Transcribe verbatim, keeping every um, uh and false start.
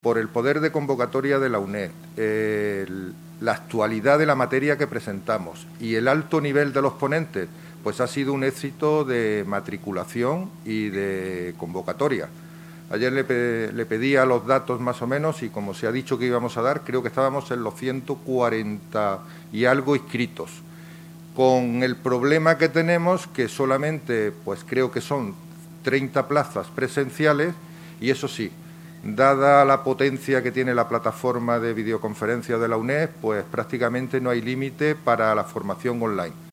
Por el poder de convocatoria de la UNED, eh, la actualidad de la materia que presentamos y el alto nivel de los ponentes, pues ha sido un éxito de matriculación y de convocatoria. Ayer le, pe le pedía los datos más o menos y como se ha dicho que íbamos a dar, creo que estábamos en los ciento cuarenta y algo inscritos. Con el problema que tenemos, que solamente, pues creo que son treinta plazas presenciales y eso sí, dada la potencia que tiene la plataforma de videoconferencia de la UNED, pues prácticamente no hay límite para la formación online.